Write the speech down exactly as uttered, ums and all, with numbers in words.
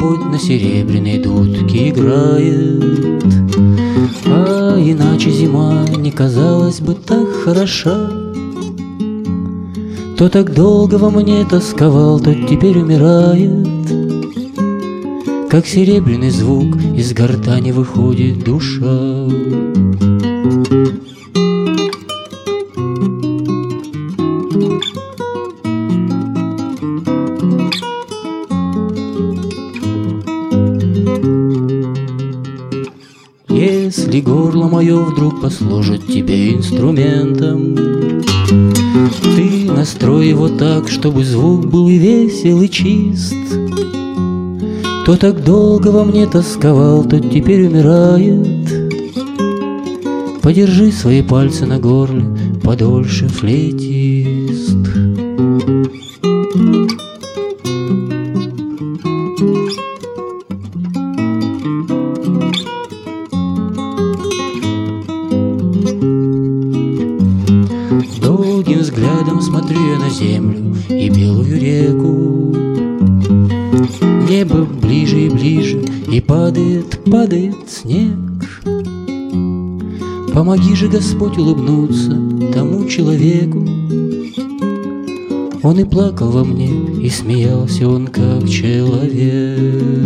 Господь на серебряной дудке играет. А иначе зима не казалась бы так хороша. Кто так долго во мне тосковал, тот теперь умирает. Как серебряный звук из гортани выходит душа. Если горло мое вдруг послужит тебе инструментом, ты настрой его так, чтобы звук был и весел, и чист. Кто так долго во мне тосковал, тот теперь умирает. Подержи свои пальцы на горле подольше, флейтист. Долгим взглядом смотрю я на землю и белую реку. Небо ближе и ближе, и падает, падает снег. Помоги же, Господь, улыбнуться тому человеку. Он и плакал во мне, и смеялся он как человек.